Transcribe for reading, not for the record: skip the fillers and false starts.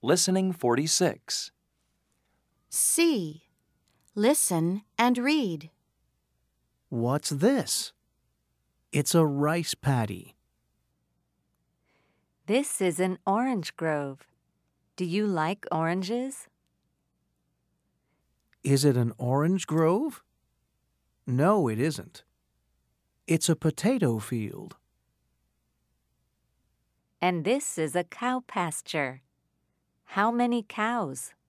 Listening 46. C. Listen and read. What's this? It's a rice paddy. This is an orange grove. Do you like oranges? Is it an orange grove? No, it isn't. It's a potato field. And this is a cow pasture. How many cows?